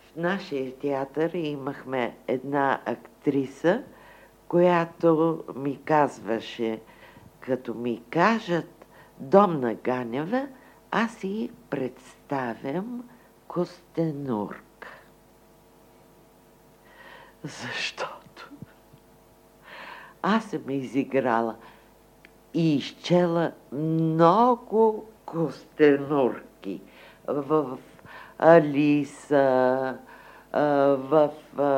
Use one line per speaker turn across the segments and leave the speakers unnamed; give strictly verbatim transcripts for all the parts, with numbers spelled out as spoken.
В нашия театър имахме една актриса, която ми казваше, като ми кажат Домна Ганева, аз си представям Костенурка. Защото аз съм изиграла и изчела много Костенурки в Алиса, в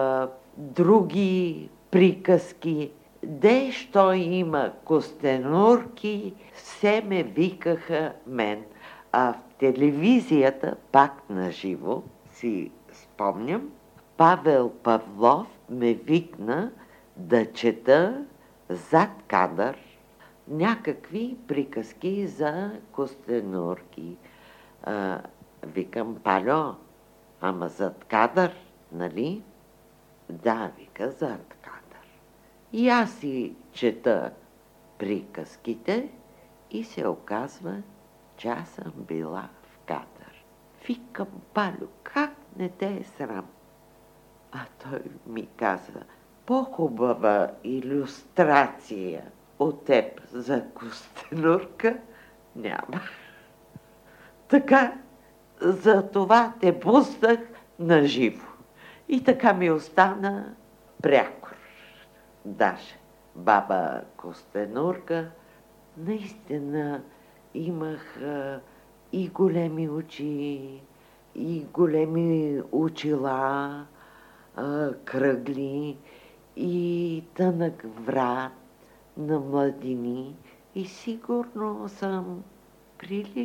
други приказки. Де, що има Костенурки, все ме викаха мен. А в телевизията, пак на живо, си спомням, Павел Павлов ме викна да чета зад кадър някакви приказки за Костенурки. А, викам, Пальо, ама зад кадър, нали? Да, вика, зад кадър. И аз си чета приказките и се оказва, че аз съм била в кадър. Викам, Палю, как не те е срам? А той ми казва, по-хубава илюстрация от теб за Костенурка няма. Така, за това те пуснах на живо. И така ми остана прякор. Даже баба Костенурка наистина имах а, и големи очи, и големи очила, а, кръгли, и тънък врат на младини. И сигурно съм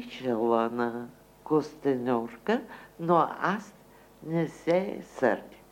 приличала на Костенурка, но аз не се сърдя.